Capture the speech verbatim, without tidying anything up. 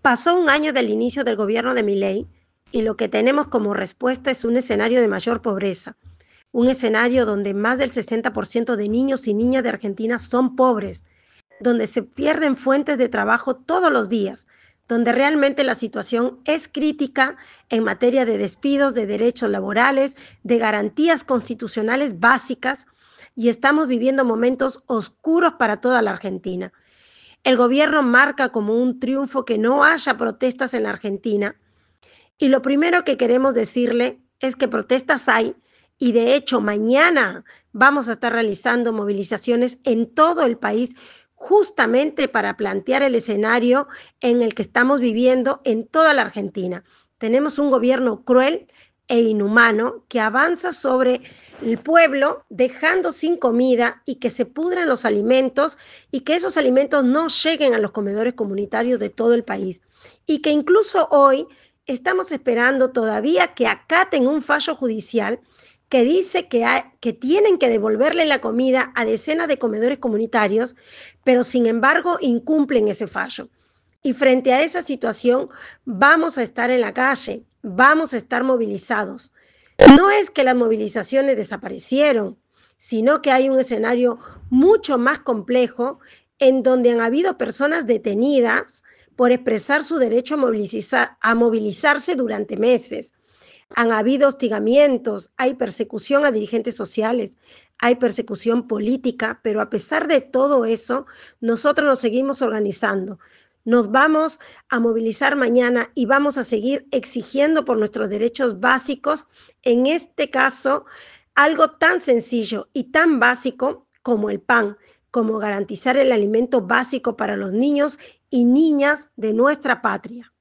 Pasó un año del inicio del gobierno de Milei y lo que tenemos como respuesta es un escenario de mayor pobreza, un escenario donde más del sesenta por ciento de niños y niñas de Argentina son pobres, donde se pierden fuentes de trabajo todos los días, donde realmente la situación es crítica en materia de despidos, de derechos laborales, de garantías constitucionales básicas, y estamos viviendo momentos oscuros para toda la Argentina. El gobierno marca como un triunfo que no haya protestas en la Argentina, y lo primero que queremos decirle es que protestas hay, y de hecho mañana vamos a estar realizando movilizaciones en todo el país justamente para plantear el escenario en el que estamos viviendo en toda la Argentina. Tenemos un gobierno cruel e inhumano que avanza sobre el pueblo dejando sin comida y que se pudran los alimentos y que esos alimentos no lleguen a los comedores comunitarios de todo el país. Y que incluso hoy estamos esperando todavía que acaten un fallo judicial que dice que, hay, que tienen que devolverle la comida a decenas de comedores comunitarios, pero sin embargo incumplen ese fallo. Y frente a esa situación vamos a estar en la calle, vamos a estar movilizados. No es que las movilizaciones desaparecieron, sino que hay un escenario mucho más complejo en donde han habido personas detenidas por expresar su derecho a, movilizar, a movilizarse durante meses. Han habido hostigamientos, hay persecución a dirigentes sociales, hay persecución política, pero a pesar de todo eso, nosotros nos seguimos organizando. Nos vamos a movilizar mañana y vamos a seguir exigiendo por nuestros derechos básicos, en este caso, algo tan sencillo y tan básico como el pan, como garantizar el alimento básico para los niños y niñas de nuestra patria.